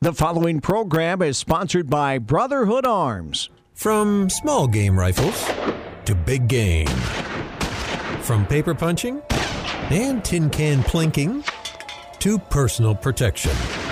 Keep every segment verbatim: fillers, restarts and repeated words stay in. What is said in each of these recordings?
The following program is sponsored by Brotherhood Arms. From small game rifles to big game. From paper punching and tin can plinking to personal protection.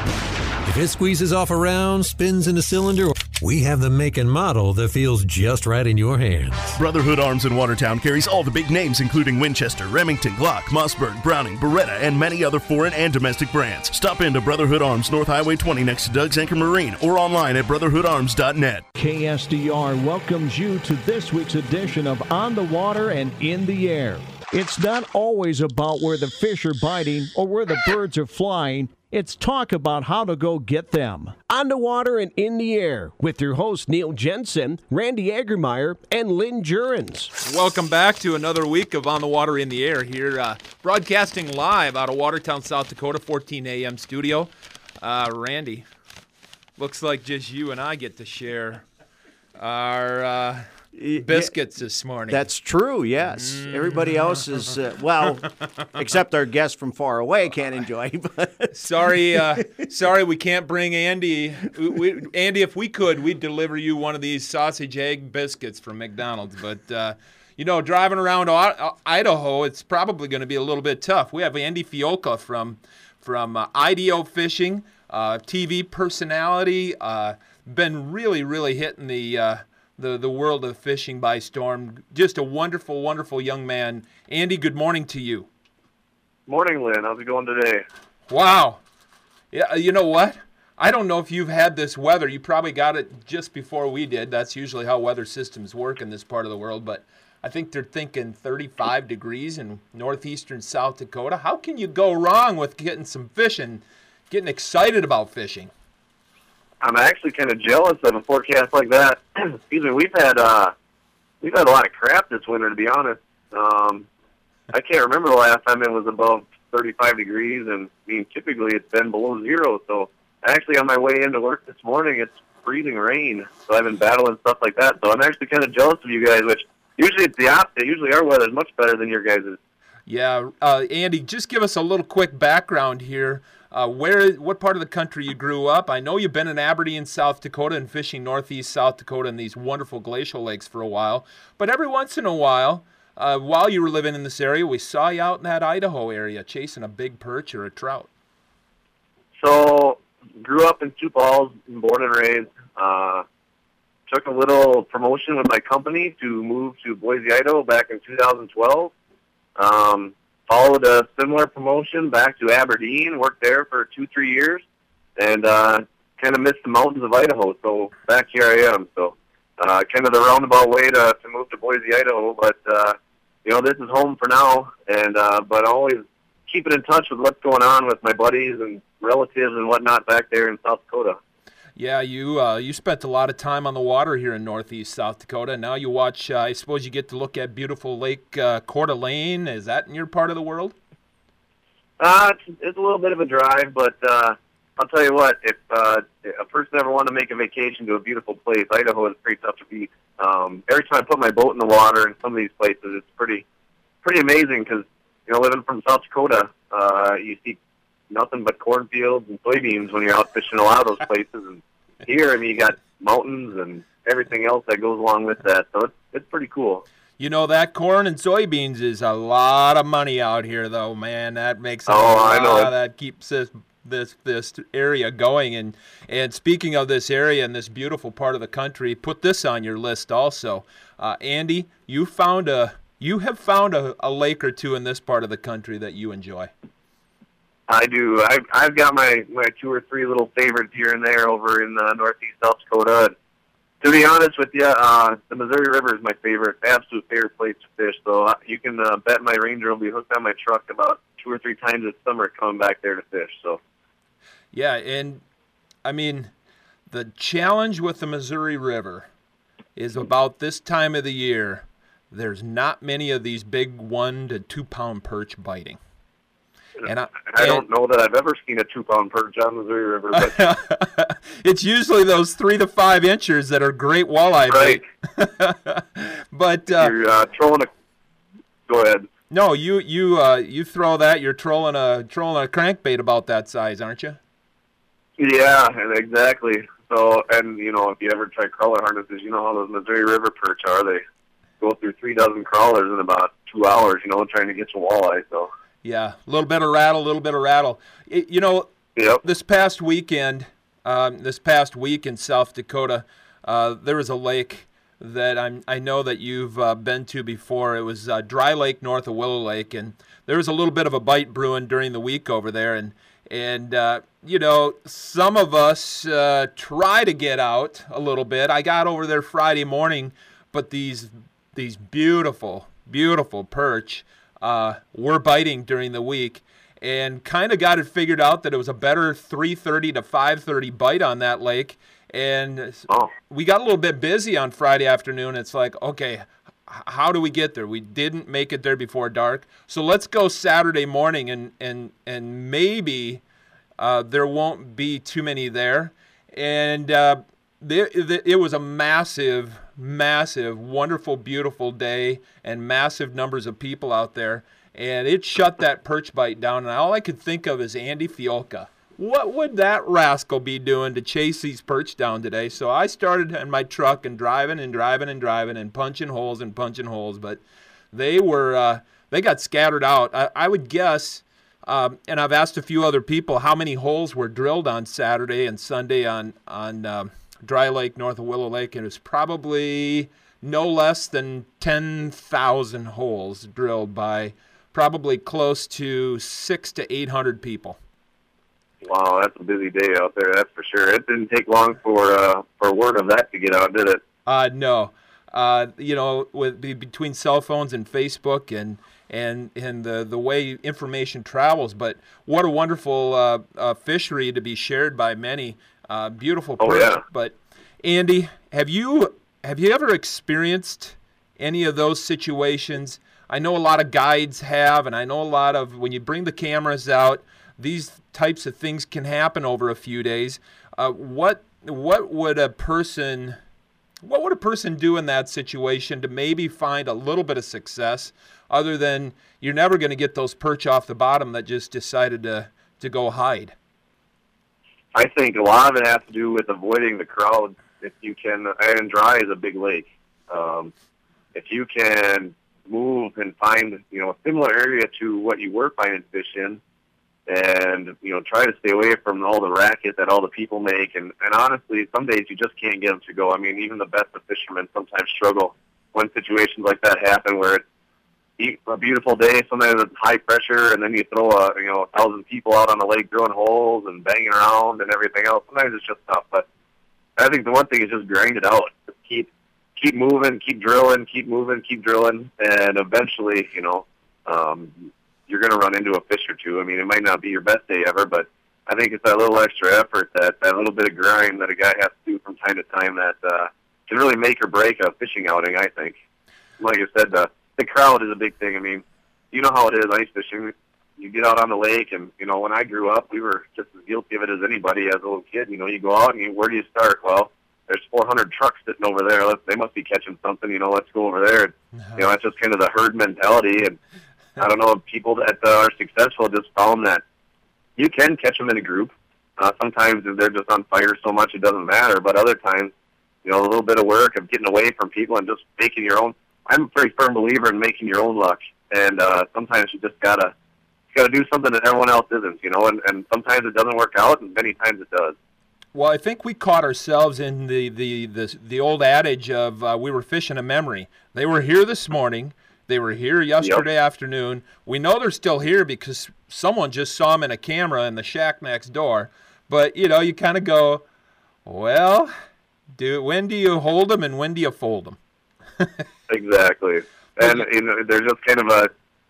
If it squeezes off a round, spins in a cylinder, we have the make and model that feels just right in your hands. Brotherhood Arms in Watertown carries all the big names, including Winchester, Remington, Glock, Mossberg, Browning, Beretta, and many other foreign and domestic brands. Stop into Brotherhood Arms, North Highway twenty next to Doug's Anchor Marine, or online at brotherhood arms dot net. K S D R welcomes you to this week's edition of On the Water and In the Air. It's not always about where the fish are biting or where the birds are flying. It's talk about how to go get them. On the Water and In the Air with your hosts Neil Jensen, Randy Agermeyer, and Lynn Jurens. Welcome back to another week of On the Water in the Air here, uh, broadcasting live out of Watertown, South Dakota, fourteen a.m. studio. Uh, Randy, looks like just you and I get to share our uh, biscuits yeah, this morning. That's true, yes. Mm. Everybody else is, uh, well, except our guest from far away can't enjoy. But sorry, uh, sorry, we can't bring Andy. We, we, Andy, if we could, we'd deliver you one of these sausage egg biscuits from McDonald's. But, uh, you know, driving around Idaho, it's probably going to be a little bit tough. We have Andy Fiolka from, from uh, I D O Fishing, uh, T V personality, uh, been really, really hitting the uh, the the world of fishing by storm. Just a wonderful, wonderful young man. Andy, good morning to you. Morning, Lynn. How's it going today? Wow. Yeah, you know what? I don't know if you've had this weather. You probably got it just before we did. That's usually how weather systems work in this part of the world. But I think they're thinking thirty-five degrees in northeastern South Dakota. How can you go wrong with getting some fishing, getting excited about fishing? I'm actually kind of jealous of a forecast like that. Excuse me. We've had uh, we've had a lot of crap this winter, to be honest. Um, I can't remember the last time it was above thirty-five degrees, and I mean, typically it's been below zero. So actually, on my way into work this morning, it's freezing rain. So I've been battling stuff like that. So I'm actually kind of jealous of you guys, which usually it's the opposite. Usually our weather is much better than your guys'. Yeah, uh, Andy, just give us a little quick background here. Uh, where, what part of the country you grew up? I know you've been in Aberdeen, South Dakota, and fishing northeast South Dakota in these wonderful glacial lakes for a while. But every once in a while, uh, while you were living in this area, we saw you out in that Idaho area chasing a big perch or a trout. So, grew up in Sioux Falls, born and raised. Uh, took a little promotion with my company to move to Boise, Idaho back in two thousand twelve. Um, Followed a similar promotion back to Aberdeen, worked there for two, three years, and uh, kind of missed the mountains of Idaho. So back here I am. So uh, kind of the roundabout way to, to move to Boise, Idaho. But, uh, you know, this is home for now. And uh, but always keeping in touch with what's going on with my buddies and relatives and whatnot back there in South Dakota. Yeah, you uh, you spent a lot of time on the water here in northeast South Dakota. Now you watch, uh, I suppose you get to look at beautiful Lake uh, Coeur d'Alene. Is that in your part of the world? Uh, it's, it's a little bit of a drive, but uh, I'll tell you what, if uh, a person ever wanted to make a vacation to a beautiful place, Idaho is pretty tough to beat. Um, every time I put my boat in the water in some of these places, it's pretty pretty amazing because, you know, living from South Dakota, uh, you see nothing but cornfields and soybeans when you're out fishing a lot of those places. And here, I mean, you got mountains and everything else that goes along with that. So it's, it's pretty cool. You know, that corn and soybeans is a lot of money out here, though, man. That makes a oh, lot, I know. That keeps this this this area going. And, and speaking of this area and this beautiful part of the country, put this on your list also. Uh, Andy, you found a you have found a, a lake or two in this part of the country that you enjoy. I do. I've, I've got my, my two or three little favorites here and there over in uh, northeast South Dakota. To be honest with you, uh, the Missouri River is my favorite, absolute favorite place to fish. So uh, you can uh, bet my Ranger will be hooked on my truck about two or three times this summer coming back there to fish. So, yeah, and I mean, the challenge with the Missouri River is about this time of the year, there's not many of these big one to two pound perch biting. And I, I don't know that I've ever seen a two-pound perch on the Missouri River. But it's usually those three to five inchers that are great walleye right. bait. But uh, you're uh, trolling a. Go ahead. No, you you uh, you throw that. You're trolling a trolling a crankbait about that size, aren't you? Yeah, and exactly. So, and you know, if you ever try crawler harnesses, you know how those Missouri River perch are. They go through three dozen crawlers in about two hours, you know, trying to get some walleye. So. Yeah, a little bit of rattle, a little bit of rattle. It, you know, yep. this past weekend, um, this past week in South Dakota, uh, there was a lake that I'm, I know that you've uh, been to before. It was uh, Dry Lake north of Willow Lake, and there was a little bit of a bite brewing during the week over there. And, and uh, you know, some of us uh, try to get out a little bit. I got over there Friday morning, but these these beautiful, beautiful perch uh, were biting during the week, and kind of got it figured out that it was a better three thirty to five thirty bite on that lake. And oh. we got a little bit busy on Friday afternoon. It's like, okay, how do we get there? We didn't make it there before dark. So let's go Saturday morning, and, and, and maybe uh, there won't be too many there. And uh, there, it was a massive, massive, wonderful, beautiful day and massive numbers of people out there. And it shut that perch bite down. And all I could think of is Andy Fiolka. What would that rascal be doing to chase these perch down today? So I started in my truck and driving and driving and driving and punching holes and punching holes. But they were uh, they got scattered out. I, I would guess, um, and I've asked a few other people how many holes were drilled on Saturday and Sunday on on um, Dry Lake north of Willow Lake. And it was probably no less than ten thousand holes drilled by probably close to six to eight hundred people. Wow, that's a busy day out there, that's for sure. It didn't take long for uh, for word of that to get out, did it? Uh, no. Uh, you know, with between cell phones and Facebook and and and the the way information travels. But what a wonderful uh, uh, fishery to be shared by many. Uh, beautiful perch. Oh, yeah. But Andy, have you have you ever experienced any of those situations? I know a lot of guides have, and I know a lot of when you bring the cameras out, these types of things can happen over a few days. Uh, what what would a person what would a person do in that situation to maybe find a little bit of success, other than you're never going to get those perch off the bottom that just decided to to go hide? I think a lot of it has to do with avoiding the crowd. If you can, and Dry is a big lake. Um, if you can move and find, you know, a similar area to what you were finding fish in, and, you know, try to stay away from all the racket that all the people make. And, and honestly, some days you just can't get them to go. I mean, even the best of fishermen sometimes struggle when situations like that happen, where it's a beautiful day, sometimes it's high pressure, and then you throw a, you know, a thousand people out on the lake drilling holes and banging around and everything else. Sometimes it's just tough. But I think the one thing is just grind it out. Just keep keep moving, keep drilling, keep moving, keep drilling, and eventually, you know, um, you're going to run into a fish or two. I mean, it might not be your best day ever, but I think it's that little extra effort, that, that little bit of grind that a guy has to do from time to time that uh, can really make or break a fishing outing, I think. Like I said, the, the crowd is a big thing. I mean, you know how it is, ice fishing. You get out on the lake, and, you know, when I grew up, we were just as guilty of it as anybody as a little kid. You know, you go out, and you, where do you start? Well, there's four hundred trucks sitting over there. Let's, they must be catching something. You know, let's go over there. And, you know, that's just kind of the herd mentality. And I don't know if people that uh, are successful just found that you can catch them in a group. Uh, sometimes if they're just on fire so much it doesn't matter. But other times, you know, a little bit of work of getting away from people and just making your own. I'm a very firm believer in making your own luck. And uh, sometimes you just gotta gotta do something that everyone else isn't. You know, and, and sometimes it doesn't work out, and many times it does. Well, I think we caught ourselves in the, the, the, the old adage of uh, we were fishing a memory. They were here this morning. They were here yesterday yep. afternoon. We know they're still here because someone just saw them in a camera in the shack next door. But, you know, you kind of go, well, do when do you hold them and when do you fold them? Exactly. And you know, there's just kind of a,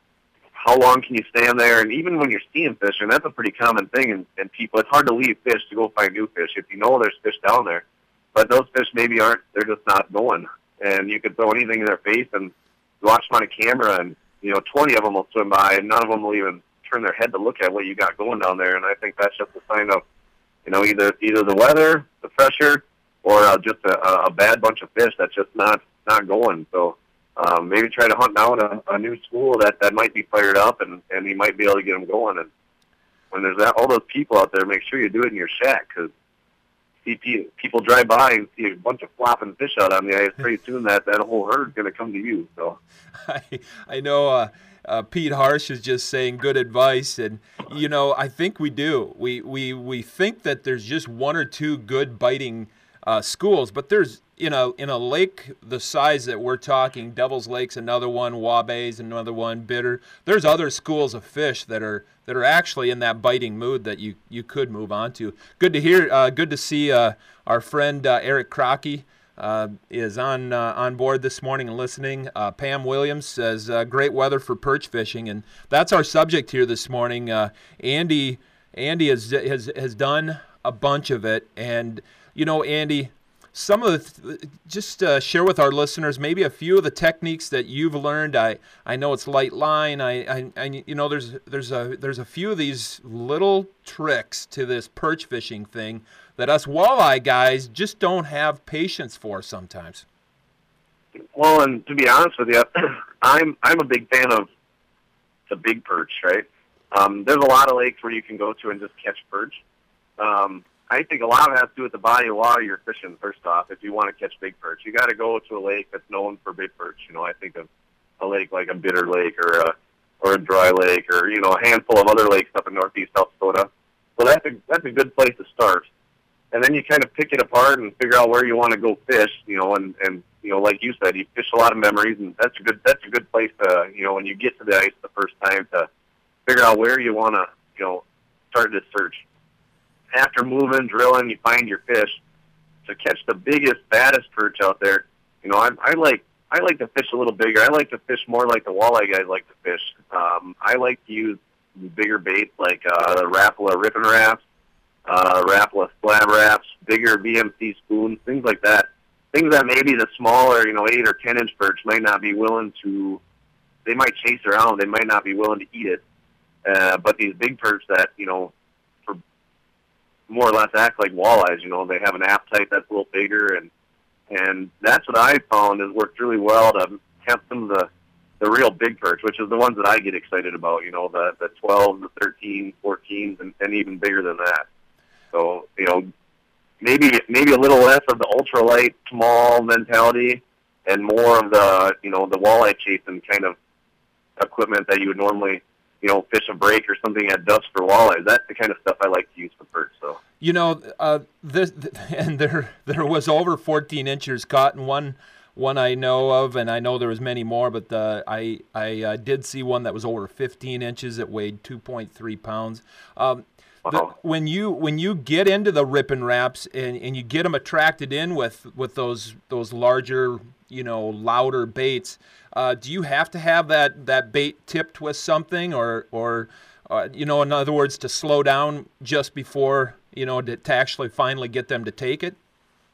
how long can you stand there? And even when you're seeing fish, and that's a pretty common thing in, in people, it's hard to leave fish to go find new fish if you know there's fish down there. But those fish maybe aren't, they're just not going. And you could throw anything in their face and watch them on a camera, and, you know, twenty of them will swim by, and none of them will even turn their head to look at what you got going down there. And I think that's just a sign of, you know, either either the weather, the pressure, or uh, just a, a bad bunch of fish that's just not, not going. So um, maybe try to hunt down a, a new school that, that might be fired up, and, and you might be able to get them going. And when there's that, all those people out there, make sure you do it in your shack, because see people drive by and see a bunch of flopping fish out on the ice. Pretty soon that, that whole herd's going to come to you. So I, I know uh, uh, Pete Harsh is just saying good advice, and you know I think we do. We we we think that there's just one or two good biting uh, schools, but there's you know in a lake the size that we're talking, Devil's Lake's another one, Wabae's another one, Bitter. There's other schools of fish that are that are actually in that biting mood that you, you could move on to. Good to hear. Uh, good to see uh, our friend uh, Eric Crocky uh, is on uh, on board this morning and listening. Uh, Pam Williams says, uh, great weather for perch fishing. And that's our subject here this morning. Uh, Andy Andy has, has, has done a bunch of it. And, you know, Andy, some of the, th- just uh, share with our listeners maybe a few of the techniques that you've learned. I, I know it's light line. I, I, I you know there's there's a there's a few of these little tricks to this perch fishing thing that us walleye guys just don't have patience for sometimes. Well, and to be honest with you, I'm I'm a big fan of the big perch. Right? Um, there's a lot of lakes where you can go to and just catch perch. Um, I think a lot of it has to do with the body of water you're fishing, first off, if you want to catch big perch. You got to go to a lake that's known for big perch. You know, I think of a lake like a Bitter Lake or a, or a Dry Lake or, you know, a handful of other lakes up in northeast South Dakota. So that's a, that's a good place to start. And then you kind of pick it apart and figure out where you want to go fish, you know, and, and you know, like you said, you fish a lot of memories, and that's a good that's a good place to, you know, when you get to the ice the first time, to figure out where you want to, you know, start this search. After moving, drilling, you find your fish. To catch the biggest, baddest perch out there, you know, I, I like I like to fish a little bigger. I like to fish more like the walleye guys like to fish. Um, I like to use bigger baits like uh, the Rapala Rippin' Wraps, uh, Rapala Slab Wraps, bigger B M C spoons, things like that. Things that maybe the smaller, you know, eight or ten inch perch might not be willing to. They might chase around. They might not be willing to eat it. Uh, but these big perch that, you know, more or less act like walleyes. You know, they have an appetite that's a little bigger, and and that's what I found has worked really well to catch some of the the real big perch, which is the ones that I get excited about. You know, the the twelve, the thirteen, fourteens, and, and even bigger than that. So, you know, maybe maybe a little less of the ultralight, small mentality, and more of the, you know, the walleye chasing kind of equipment that you would normally, you know, fish a break or something at dusk for walleyes. That's the kind of stuff I like to use for perch. So, you know, uh, this and there there was over fourteen inchers caught in one one I know of, and I know there was many more, but the, I I uh, did see one that was over fifteen inches. It weighed two point three pounds. Um, the, when you when you get into the Rippin' Wraps and, and you get them attracted in with with those those larger, you know, louder baits. Uh, do you have to have that, that bait tipped with something, or, or uh, you know, in other words, to slow down just before, you know, to, to actually finally get them to take it?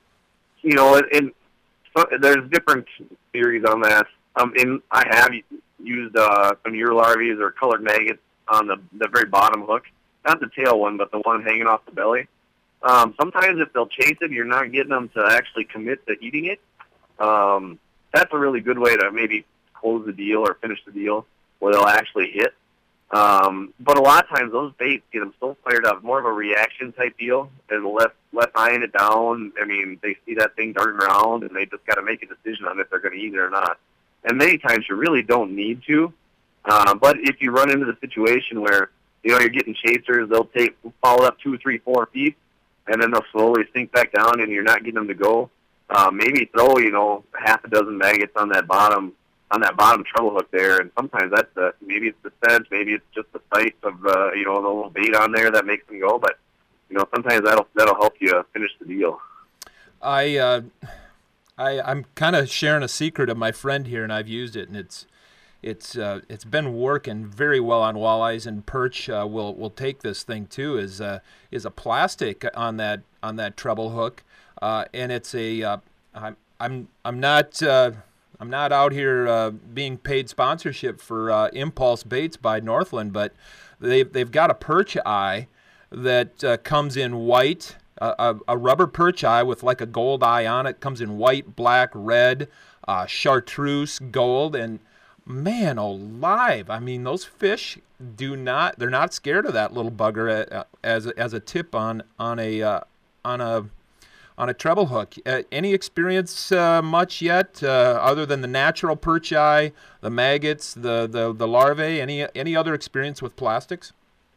You know, and, and so, there's different theories on that. Um, and I have used uh, some Eurolarvies or colored maggots on the, the very bottom hook. Not the tail one, but the one hanging off the belly. Um, sometimes if they'll chase it, you're not getting them to actually commit to eating it. Um, that's a really good way to maybe close the deal or finish the deal where they'll actually hit. Um, but a lot of times those baits get them so fired up, more of a reaction type deal, and less less eyeing it down. I mean, they see that thing darting around, and they just got to make a decision on if they're going to eat it or not. And many times you really don't need to. Uh, but if you run into the situation where, you know, you're getting chasers, they'll take follow up two, three, four feet, and then they'll slowly sink back down, and you're not getting them to go. Uh, maybe throw, you know, half a dozen maggots on that bottom on that bottom treble hook there, and sometimes that's the maybe it's the scent, maybe it's just the sight of uh, you know, the little bait on there that makes them go. But you know, sometimes that'll that'll help you finish the deal. I uh, I I'm kind of sharing a secret of my friend here, and I've used it, and it's it's uh, it's been working very well on walleyes, and perch uh, will will take this thing too. Is uh, is a plastic on that on that treble hook. Uh, and it's a, uh, I'm, I'm, I'm not, uh, I'm not out here uh, being paid sponsorship for uh, Impulse Baits by Northland, but they've they've got a perch eye that uh, comes in white, uh, a, a rubber perch eye with like a gold eye on it. Comes in white, black, red, uh, chartreuse, gold, and man alive, I mean, those fish do not, they're not scared of that little bugger as a, as a tip on on a uh, on a on a treble hook. Uh, any experience uh, much yet, uh, other than the natural perch eye, the maggots, the, the, the larvae? Any any other experience with plastics?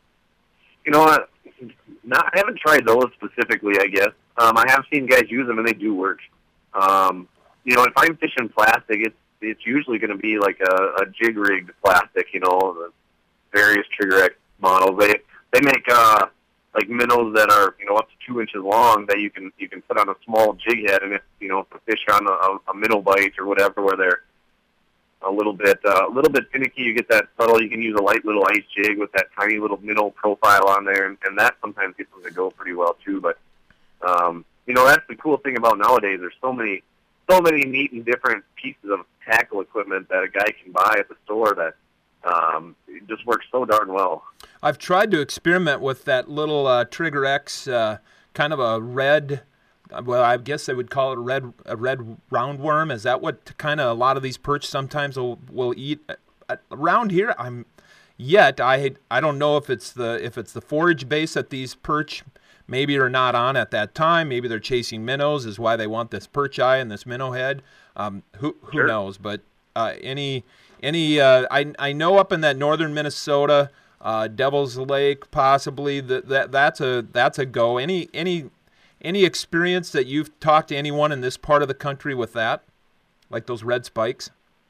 You know what? Not, I haven't tried those specifically, I guess. Um, I have seen guys use them, and they do work. Um, you know, if I'm fishing plastic, it's it's usually going to be like a, a jig-rigged plastic, you know, the various Trigger X models. They they make uh, like minnows that are, you know, up to two inches long that you can you can put on a small jig head, and if, you know, if the fish on a, a minnow bite or whatever where they're a little bit uh, a little bit finicky, you get that subtle. You can use a light little ice jig with that tiny little minnow profile on there, and, and that sometimes gets them to go pretty well too. But um, you know, that's the cool thing about nowadays. There's so many so many neat and different pieces of tackle equipment that a guy can buy at the store that um, it just works so darn well. I've tried to experiment with that little uh, Trigger X, uh, kind of a red. Well, I guess they would call it a red a red roundworm. Is that what kind of a lot of these perch sometimes will, will eat? Around here, I'm yet I I don't know if it's the if it's the forage base that these perch maybe are not on at that time. Maybe they're chasing minnows, is why they want this perch eye and this minnow head. Um, who who Sure. knows? But uh, any any uh, I I know up in that northern Minnesota, uh, Devil's Lake possibly that that that's a that's a go. Any any Any experience that you've talked to anyone in this part of the country with that, like those red spikes?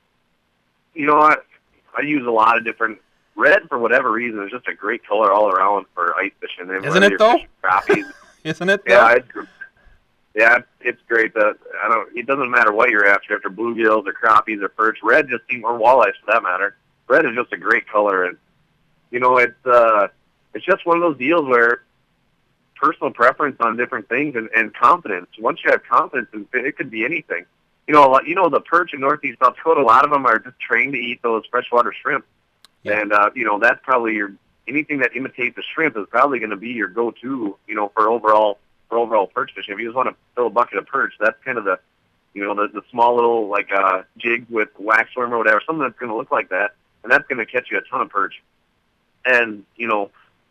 You know what? I use a lot of different red for whatever reason. It's just a great color all around for ice fishing. And Isn't it though? Crappies. Isn't it? Though? Yeah, it's, yeah, it's great. That I don't. It doesn't matter what you're after, after bluegills or crappies or perch. Red just seems, or walleyes for that matter. Red is just a great color, and you know, it's uh, it's just one of those deals where personal preference on different things and, and confidence. Once you have confidence, in it, it could be anything. You know, a lot, you know, the perch in northeast South Dakota, a lot of them are just trained to eat those freshwater shrimp. Yeah. And, uh, you know, that's probably your, anything that imitates a shrimp is probably going to be your go-to, you know, for overall, for overall perch fishing. If you just want to fill a bucket of perch, that's kind of the, you know, the, the small little, like, uh, jig with waxworm or whatever, something that's going to look like that, and that's going to catch you a ton of perch. And, you know,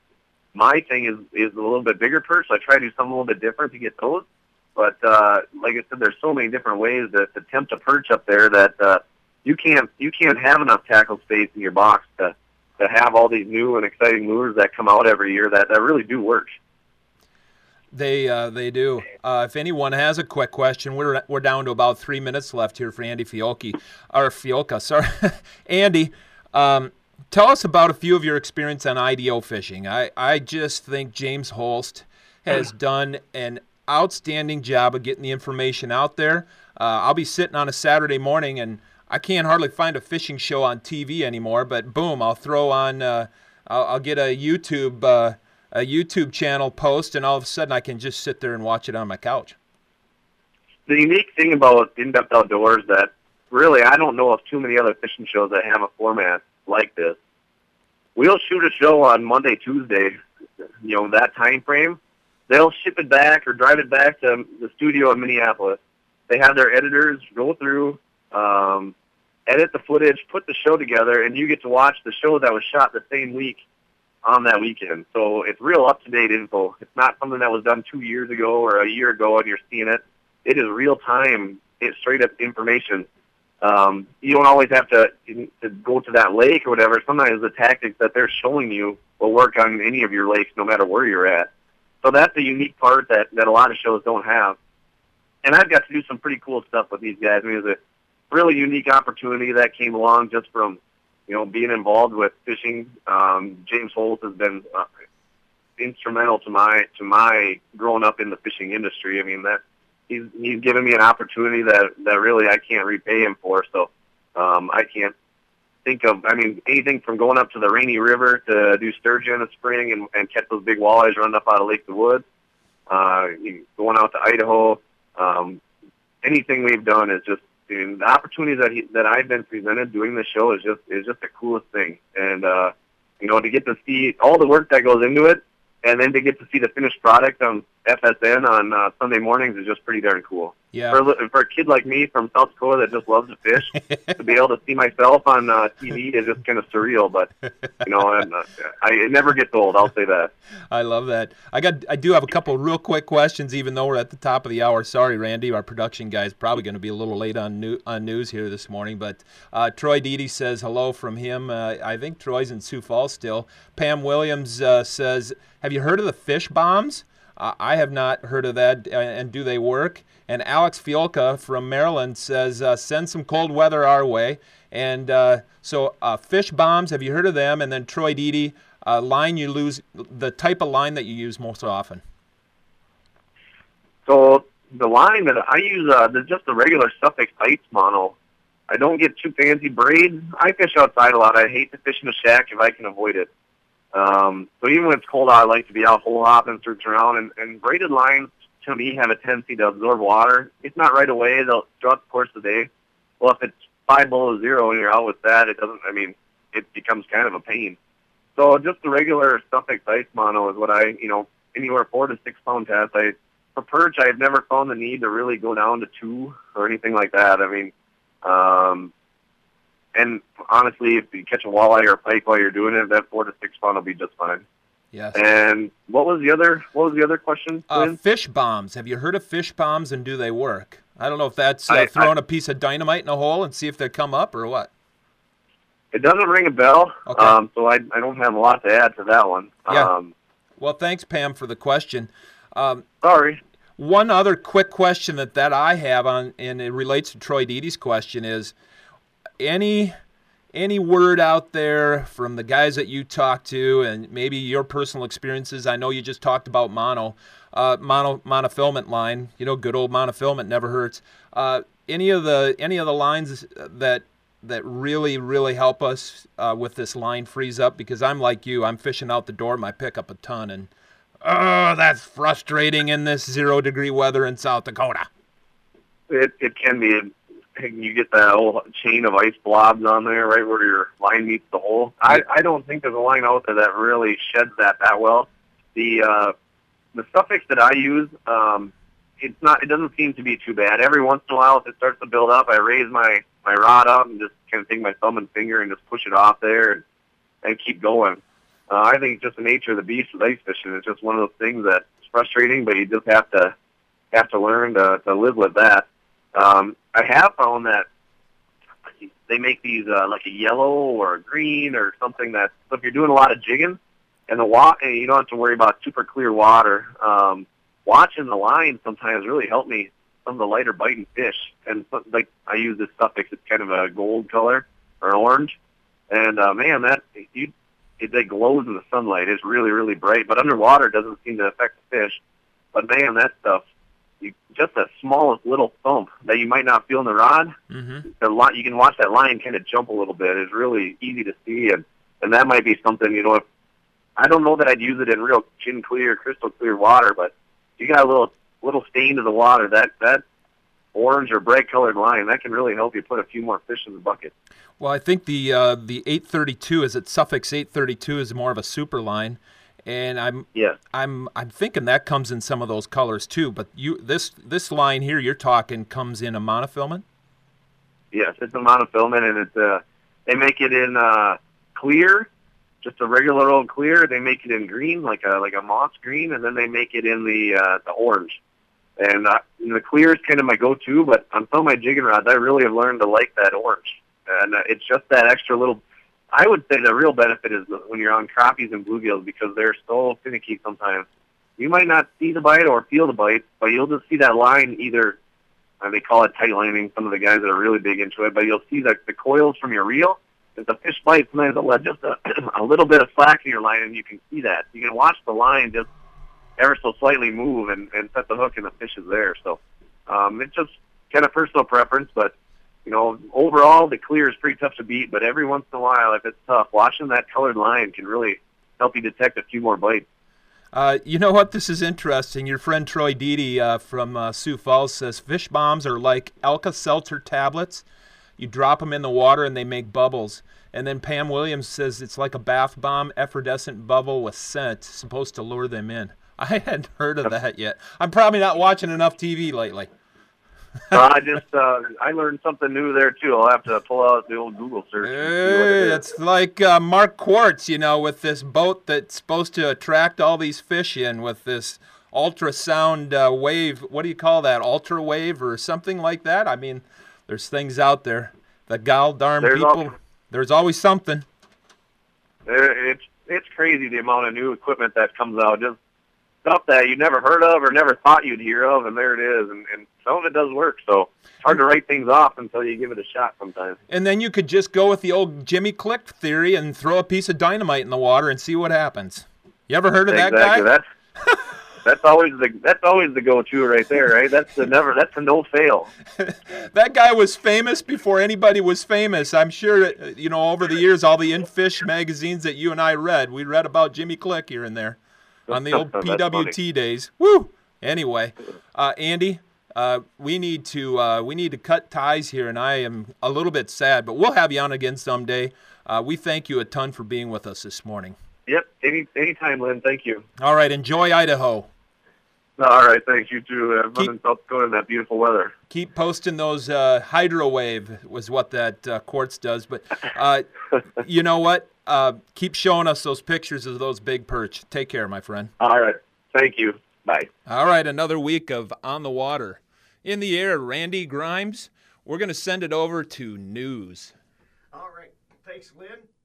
my thing is is a little bit bigger perch. So I try to do something a little bit different to get those. But uh, like I said, there's so many different ways to, to tempt a perch up there that uh, you can't you can't have enough tackle space in your box to to have all these new and exciting lures that come out every year that, that really do work. They uh, they do. Uh, if anyone has a quick question, we're we're down to about three minutes left here for Andy Fiolki, or Fiolka. Sorry, Andy. Um, Tell us about a few of your experience on I D O fishing. I, I just think James Holst has done an outstanding job of getting the information out there. Uh, I'll be sitting on a Saturday morning, and I can't hardly find a fishing show on T V anymore, but boom, I'll throw on, uh, I'll, I'll get a YouTube, uh, a YouTube channel post, and all of a sudden I can just sit there and watch it on my couch. The unique thing about In-Depth Outdoors that really I don't know of too many other fishing shows that have a format like this. We'll shoot a show on Monday, Tuesday, you know, that time frame. They'll ship it back or drive it back to the studio in Minneapolis. They have their editors go through, um, edit the footage, put the show together, and you get to watch the show that was shot the same week on that weekend. So it's real up-to-date info. It's not something that was done two years ago or a year ago and you're seeing it. It is real-time, it's straight-up information. Um, you don't always have to, to go to that lake or whatever. Sometimes the tactics that they're showing you will work on any of your lakes no matter where you're at. So that's the unique part that, that a lot of shows don't have. And I've got to do some pretty cool stuff with these guys. I mean, it was a really unique opportunity that came along just from, you know, being involved with fishing. Um, James Holt has been uh, instrumental to my to my growing up in the fishing industry. I mean, that he's he's given me an opportunity that that really I can't repay him for. So um, I can't think of, I mean, anything from going up to the Rainy River to do sturgeon in the spring and, and catch those big walleyes running up out of Lake the Woods. Uh, going out to Idaho. Um, anything we've done is just, I mean, the opportunities that he, that I've been presented doing this show is just is just the coolest thing. And uh, you know, to get to see all the work that goes into it, and then to get to see the finished product um, F S N on uh, Sunday mornings is just pretty darn cool. Yeah. For a, li- for a kid like me from South Dakota that just loves to fish, to be able to see myself on uh, T V is just kind of surreal. But you know, and, uh, I it never gets old. I'll say that. I love that. I got. I do have a couple real quick questions, even though we're at the top of the hour. Sorry, Randy, our production guy is probably going to be a little late on new, on news here this morning. But uh, Troy Deedy says hello from him. Uh, I think Troy's in Sioux Falls still. Pam Williams uh, says, "Have you heard of the fish bombs?" Uh, I have not heard of that, uh, and do they work? And Alex Fiolka from Maryland says, uh, send some cold weather our way. And uh, so uh, fish bombs, have you heard of them? And then Troy Deedy, uh, line you lose, the type of line that you use most often. So the line that I use, uh, the, just the regular Suffolk Ice mono. I don't get too fancy braids. I fish outside a lot. I hate to fish in a shack if I can avoid it. Um, so even when it's cold out, I like to be out hole hopping, searching around, and, and braided lines to me have a tendency to absorb water. It's not right away; they'll throughout the course of the day. Well, if it's five below zero and you're out with that, it doesn't. I mean, it becomes kind of a pain. So just the regular Suffolk Ice mono is what I, you know, anywhere four to six pound test. I for perch, I've never found the need to really go down to two or anything like that. I mean, um, and honestly, if you catch a walleye or a pike while you're doing it, that four to six pound will be just fine. Yes. And what was the other? What was the other question? Uh, fish bombs. Have you heard of fish bombs, and do they work? I don't know if that's uh, I, throwing I, a piece of dynamite in a hole and see if they come up or what. It doesn't ring a bell, Okay. um, so I I don't have a lot to add to that one. Yeah. Um, Well, thanks, Pam, for the question. Um, sorry. One other quick question that, that I have on, and it relates to Troy Deedy's question, is any any word out there from the guys that you talk to, and maybe your personal experiences? I know you just talked about mono, uh, mono monofilament line. You know, good old monofilament never hurts. Uh, any of the any of the lines that that really really help us uh, with this line freeze up? Because I'm like you, I'm fishing out the door, my pickup a ton, and oh, that's frustrating in this zero degree weather in South Dakota. It it can be. You get that whole chain of ice blobs on there right where your line meets the hole. I, I don't think there's a line out there that really sheds that that well. The uh, the suffix that I use, um, it's not. It doesn't seem to be too bad. Every once in a while, if it starts to build up, I raise my, my rod up and just kind of take my thumb and finger and just push it off there and, and keep going. Uh, I think it's just the nature of the beast with ice fishing. It's just one of those things that's frustrating, but you just have to have to learn to, to live with that. Um, I have found that they make these uh, like a yellow or a green or something that, so if you're doing a lot of jigging and the wa- and you don't have to worry about super clear water, um, watching the line sometimes really helped me some of the lighter biting fish. And so, like I use this suffix, it's kind of a gold color or an orange, and uh, man, that you it like glows in the sunlight. It's really really bright, but underwater it doesn't seem to affect the fish. But man, that stuff. You, just the smallest little thump that you might not feel in the rod, Mm-hmm. the line, you can watch that line kind of jump a little bit. It's really easy to see, and, and that might be something, you know, if, I don't know that I'd use it in real chin clear, crystal clear water, but you got a little little stain to the water, that, that orange or bright colored line, that can really help you put a few more fish in the bucket. Well, I think the uh, the eight thirty-two, is it Suffix eight thirty-two, is more of a super line. And I'm Yeah. I'm I'm thinking that comes in some of those colors too. But you this this line here you're talking comes in a monofilament? Yes, it's a monofilament, and it's uh they make it in uh clear, just a regular old clear. They make it in green, like a like a moss green, and then they make it in the uh, the orange. And uh, the clear is kind of my go-to, but on some of my jigging rods, I really have learned to like that orange. And uh, it's just that extra little. I would say the real benefit is when you're on crappies and bluegills, because they're so finicky sometimes. You might not see the bite or feel the bite, but you'll just see that line either, uh, they call it tight lining, some of the guys that are really big into it, but you'll see the, the coils from your reel. If the fish bites, sometimes they'll let just a, a little bit of slack in your line, and you can see that. You can watch the line just ever so slightly move and, and set the hook, and the fish is there. So um, it's just kind of personal preference, but you know, overall, the clear is pretty tough to beat, but every once in a while, if it's tough, watching that colored line can really help you detect a few more bites. Uh, you know what? This is interesting. Your friend Troy Deedy uh, from uh, Sioux Falls says fish bombs are like Alka-Seltzer tablets. You drop them in the water and they make bubbles. And then Pam Williams says it's like a bath bomb, effervescent bubble with scent, supposed to lure them in. I hadn't heard of that yet. I'm probably not watching enough T V lately. uh, I just uh, I learned something new there too. I'll have to pull out the old Google search. And see what it Hey, is. it's like uh, Mark Quartz, you know, with this boat that's supposed to attract all these fish in with this ultrasound uh, wave. What do you call that? Ultra wave or something like that? I mean, there's things out there. The gal darn There's people. al- There's always something. There- It's it's crazy the amount of new equipment that comes out. Just stuff that you never heard of or never thought you'd hear of, and there it is. And, and some of it does work. So it's hard to write things off until you give it a shot sometimes. And then you could just go with the old Jimmy Click theory and throw a piece of dynamite in the water and see what happens. You ever heard of that exactly. guy? That's that's always the that's always the go-to right there, right? That's the never that's the no fail. That guy was famous before anybody was famous. I'm sure, that, you know, over the years, all the In-Fish magazines that you and I read, we read about Jimmy Click here and there on the old That's P W T days. Woo! Anyway, uh, Andy, uh, we need to uh, we need to cut ties here, and I am a little bit sad, but we'll have you on again someday. Uh, we thank you a ton for being with us this morning. Yep. Any anytime, Lynn. Thank you. All right, enjoy Idaho. All right. Thanks. You too. Have fun Keep- in South Dakota in that beautiful weather. Keep posting those uh, hydrowave was what that uh, quartz does. But uh, you know what? Uh, keep showing us those pictures of those big perch. Take care, my friend. All right. Thank you. Bye. All right, another week of On the Water. In the air, Randy Grimes. We're going to send it over to news. All right. Thanks, Lynn.